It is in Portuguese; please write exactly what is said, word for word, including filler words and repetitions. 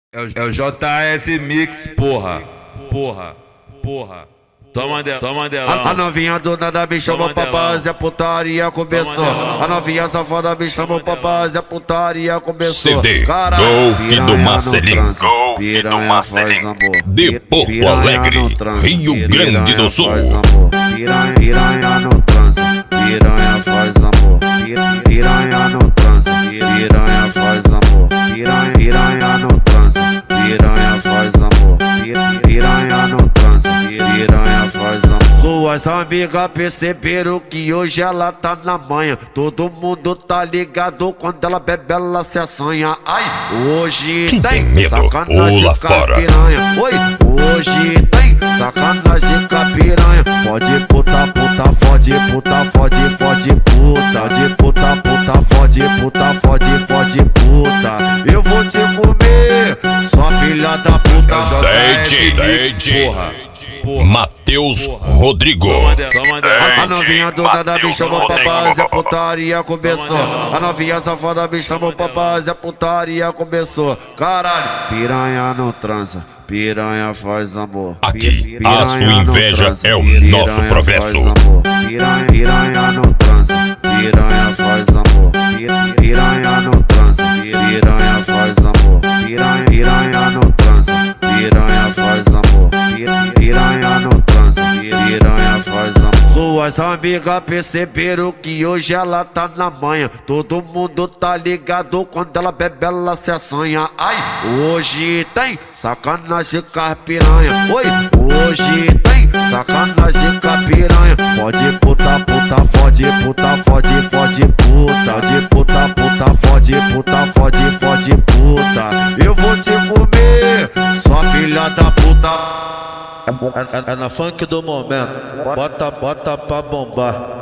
É o, é o J S Mix, porra, porra, porra. Toma dela, toma dela. A, a novinha do nada me chamou pra base, a putaria começou. A novinha safada me chamou pra base, a putaria começou. C D Caralho, Golfe do Marcelinho, Golfe do Marcelinho, de Porto Alegre, Rio Grande do Sul. Piranha, piranha no transa, piranha faz amor. Piranha no transa, piranha faz amor. Piranha, piranha no transa, piranha faz amor. Piranha no transa, piranha faz amor. Suas amigas perceberam que hoje ela tá na manha. Todo mundo tá ligado, quando ela bebe ela se assanha. Ai, hoje Quem tem, tem medo, sacanagem pula com a fora. piranha. Oi, hoje tem sacanagem com a piranha. Fode puta, puta, fode puta, fode, fode puta. Fode puta, puta, fode puta, fode, fode puta. Eu vou te comer, sua filha da puta. D J, D J, porra, Matheus Rodrigo. Toma dela, toma dela. A novinha do nada me chamou pra base, a putaria começou. A novinha safada me chamou pra base, a putaria começou. Caralho, piranha não transa, piranha faz amor. Aqui, a sua inveja é o nosso progresso. Piranha, piranha não transa, piranha faz amor. Piranha não transa, piranha faz amor. Piranha, piranha não transa, piranha faz amor. Piranha não transa, piranha faz amor. Suas amigas perceberam que hoje ela tá na manha. Todo mundo tá ligado, quando ela bebe ela se assanha. Ai, hoje tem sacanagem com a piranha. Oi, hoje tem sacanagem com a piranha. Fode puta, puta, fode puta, fode, fode puta. Fode puta, puta, fode puta, fode, fode puta. Eu vou te comer, sua filha da puta. É, é, é na funk do momento, bota, bota pra bombar.